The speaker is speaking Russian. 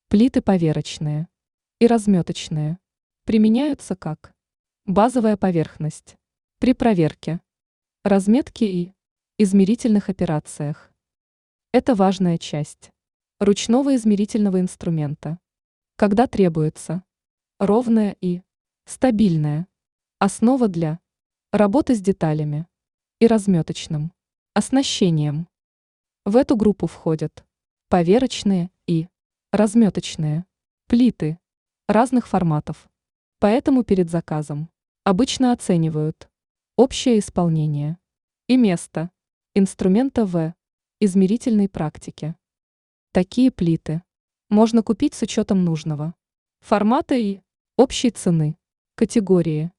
Плиты поверочные и разметочные применяются как базовая поверхность при проверке, разметке и измерительных операциях. Это важная часть ручного измерительного инструмента, когда требуется ровная и стабильная основа для работы с деталями и разметочным оснащением. В эту группу входят поверочные и разметочные плиты разных форматов. Поэтому перед заказом обычно оценивают общее исполнение и место инструмента в измерительной практике. Такие плиты можно купить с учетом нужного формата и общей цены, категории.